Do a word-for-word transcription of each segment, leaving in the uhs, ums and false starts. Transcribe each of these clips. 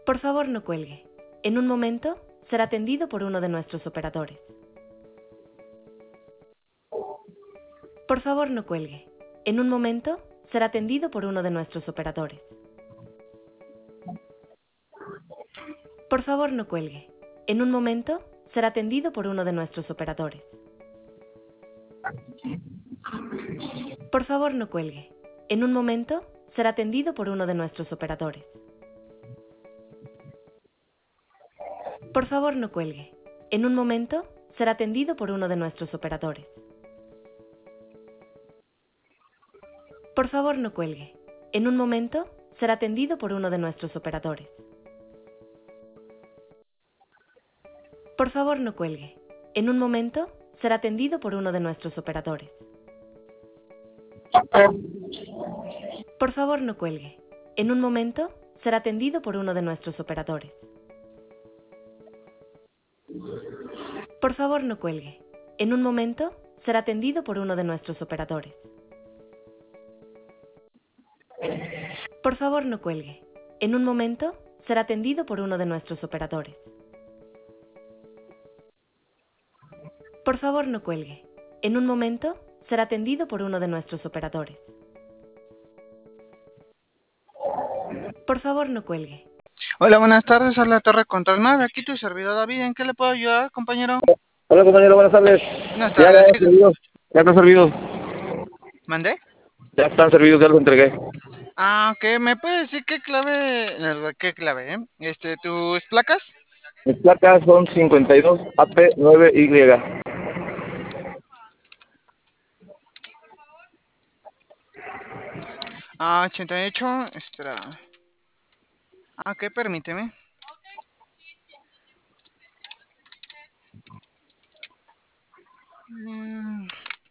Por favor, no cuelgue. En un momento, será atendido por uno de nuestros operadores. Por favor, no cuelgue. En un momento, será atendido por uno de nuestros operadores. Por favor, no cuelgue. En un momento, será atendido por uno de nuestros operadores. Por favor, no cuelgue. En un momento, será atendido por uno de nuestros operadores. Por favor, no cuelgue. En un momento, será atendido por uno de nuestros operadores. Por favor, no cuelgue. En un momento, será atendido por uno de nuestros operadores. Por favor, no cuelgue. En un momento, será atendido por uno de nuestros operadores. Por favor, no cuelgue. En un momento, será atendido por uno de nuestros operadores. Por favor, no cuelgue. En un momento, será atendido por uno de nuestros operadores. Por favor, no cuelgue. En un momento, será atendido por uno de nuestros operadores. Por favor, no cuelgue. En un momento, será atendido por uno de nuestros operadores. Por favor, no cuelgue. Hola, buenas tardes, a la Torre Control nueve, aquí tu servidor David, ¿en qué le puedo ayudar, compañero? Hola compañero, buenas tardes. Buenas Ya, ya, tardes, están diga- servidos. Ya están servidos. ¿mandé? Ya están servidos, ya los entregué. Ah, ok, ¿me puedes decir qué clave, eh, qué clave, eh? Este, tus placas? Mis placas son cincuenta y dos A P nueve Y. Ah, ochenta y ocho, espera. Ah, ok, permíteme. Mm,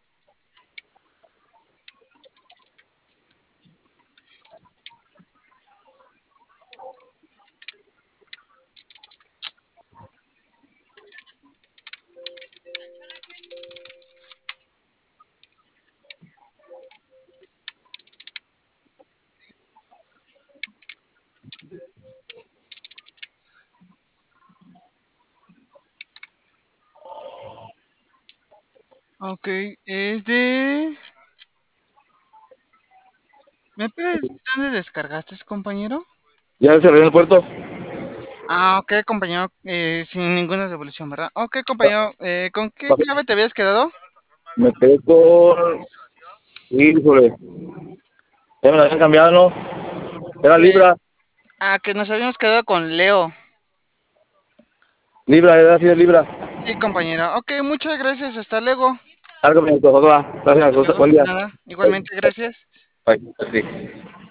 ok, es de... ¿Me puedes decir dónde descargaste, compañero? ¿Ya se abrió el puerto? Ah, ok, compañero, eh, sin ninguna devolución, ¿verdad? Ok, compañero, eh, ¿con qué Pa- clave te habías quedado? Me quedé con... Híjole. Ya me la habían cambiado, ¿no? Era Eh, Libra. ah, que nos habíamos quedado con Leo. Libra, era así de Libra. Sí, compañero. Ok, muchas gracias. Hasta luego. Algo me tocó. Gracias. Hasta luego. Buen día. Nada. Bye. Igualmente, gracias. Bye. Sí.